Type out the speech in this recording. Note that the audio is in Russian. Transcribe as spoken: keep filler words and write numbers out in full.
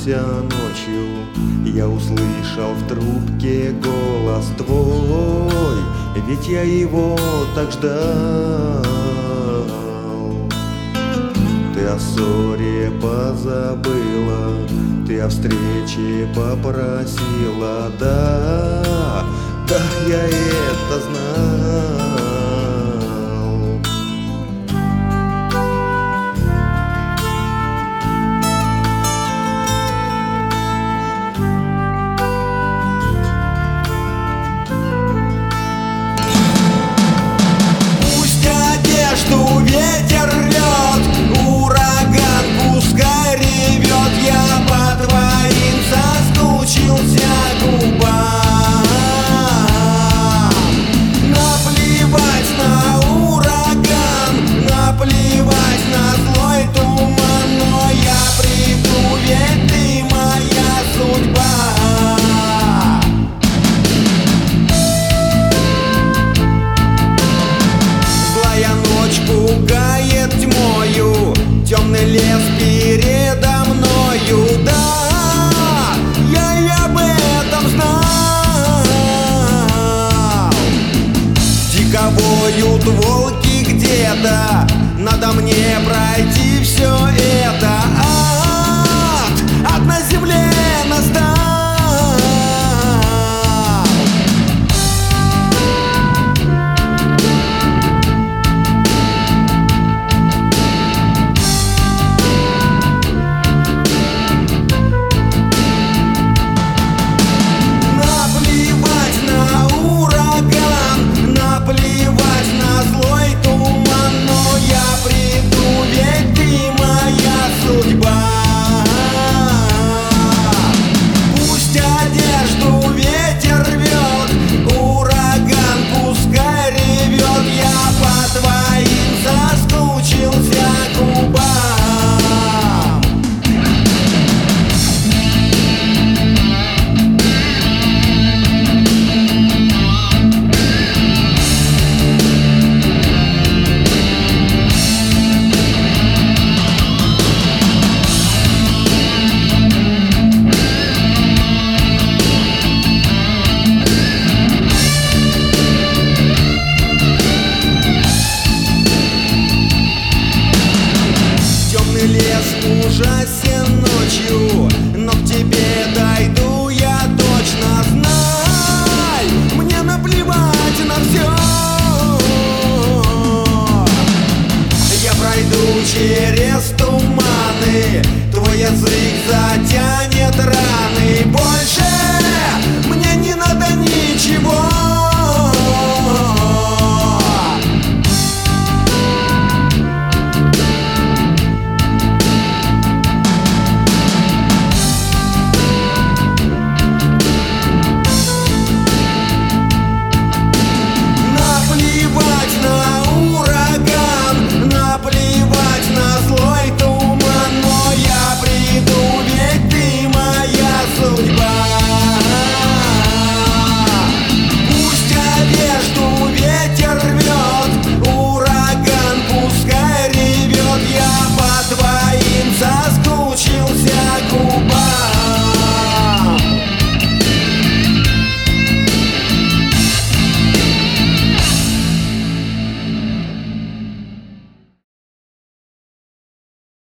проснулся ночью, я услышал в трубке голос твой, ведь я его так ждал. Ты о ссоре позабыла, ты о встрече попросила, да, да, я это знал. Что ветер рвет, ураган пускай ревет, я по твоим соскучился губам. Наплевать на ураган, наплевать на злой туман, но я приду, ведь ты моя судьба. Пугает тьмою, темный лес передо мною, да, я и об этом знал. Дико воют волки где-то, надо мне пройти